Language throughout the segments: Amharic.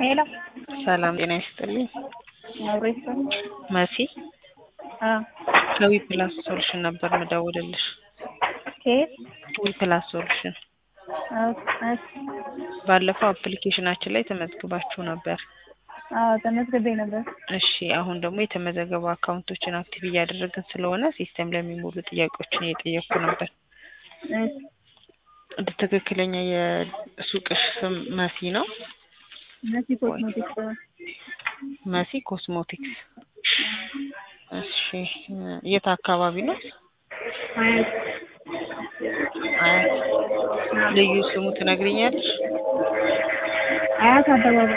ሄሎ ሰላም ጤና ይስጥልኝ። አብሬሳ መሲ አ ከዊ ፕላስ ሶሉሽን ነበር መደወልልሽ። ከየት? ዊ ፕላስ ሶሉሽን ባለፈው አፕሊኬሽናችን ላይ ተመዝግባችሁ ነበር። ተመዝግቤ ነበር። እሺ አሁን ደግሞ የተመዘገቡ አካውንቶችን አክቲቭ እያደረግን ስለሆነ ሲስተም ላይ የሚሞሉ ጥያቄዎችን እየጠየኩ ነበር። ትክክለኛ የሱቅሽ ስም መሲ ነው? መሲ ኮስሞቲክስ። መሲ ኮስሞቲክስ። እሺ የት አካባቢ ነው? አያት። አያት። ልዩ ስሙ ትነግሪኛለሽ? አያት አደባባይ።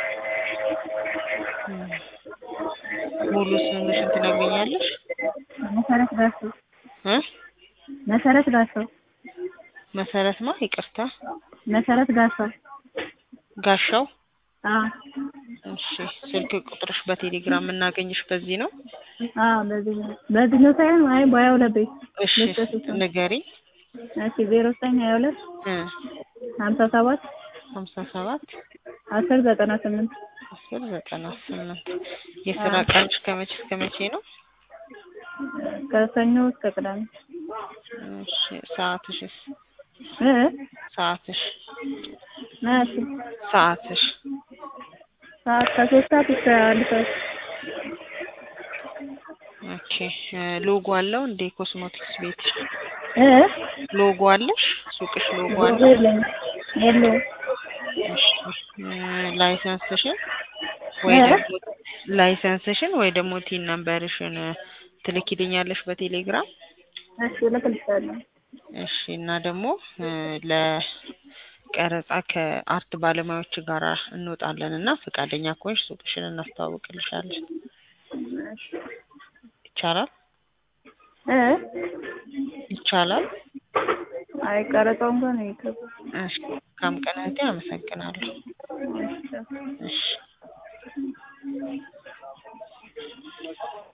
ሙሉ ስምሽን ትነግሪኛለሽ? መሰረት ጋሻው። እ መሰረት ጋሻው። መሰረት ማ? ይቅርታ። መሰረት ጋሻው። ጋሻው? እሺ ስልክ ቁጥርሽ በቴሌግራም እናገኝሽ በዚህ ነው? በዚህ ነው ሳይሆን አይ ባያው ለበይ። እሺ ንገሪኝ። እሺ 0922 57 57 1098 1098 የስራ ቀንሽ ከመቼ እስከ መቼ ነው? ከሰኞ እስከ ቅዳሜ። እሺ ሰዓትሽስ? ሰዓትሽ? እሺ ሰዓትሽ? ሰዓት ከ3 ሰዓት እስከ 1 ሰዓት። ኦኬ ሎጎ አለው እንዴ ኮስሞቲክስ ቤት? ሎጎ አለሽ? ሱቅሽ ሎጎ አለው? የለውም። እሺ ላይሰንስሽን ወይ ደግሞ ቲን ነምበርሽን ትልኪልኛለሽ በቴሌግራም? እሺ ልክልሻለሁ። እሺ እና ደግሞ ለቀረጻ ከአርት ባለሙያዎች ጋር እንወጣለንና ፈቃደኛ ከሆንሽ ሱቅሽን እናስተዋውቅልሻለን። ይቻላል? ይቻላል? አይ ቀረጻው እንኳን ይከብ። እሺ ካም ቀናቴ አመሰግናለሁ። እሺ